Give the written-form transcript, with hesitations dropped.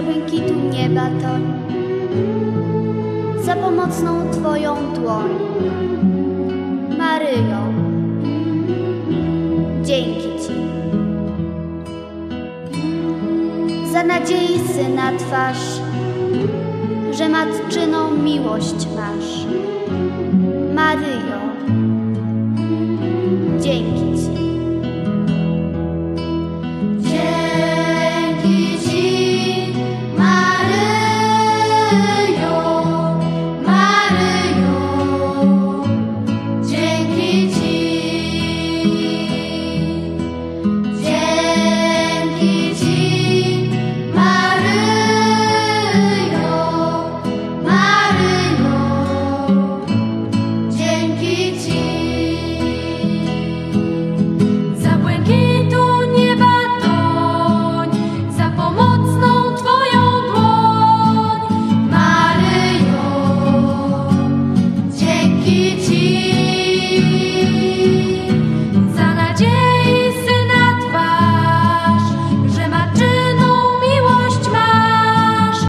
błękitu nieba toń, za pomocną Twoją dłoń. Maryjo, dzięki Ci. Za nadziei Syna twarz, że matczyną miłość masz. Maryjo, dzięki.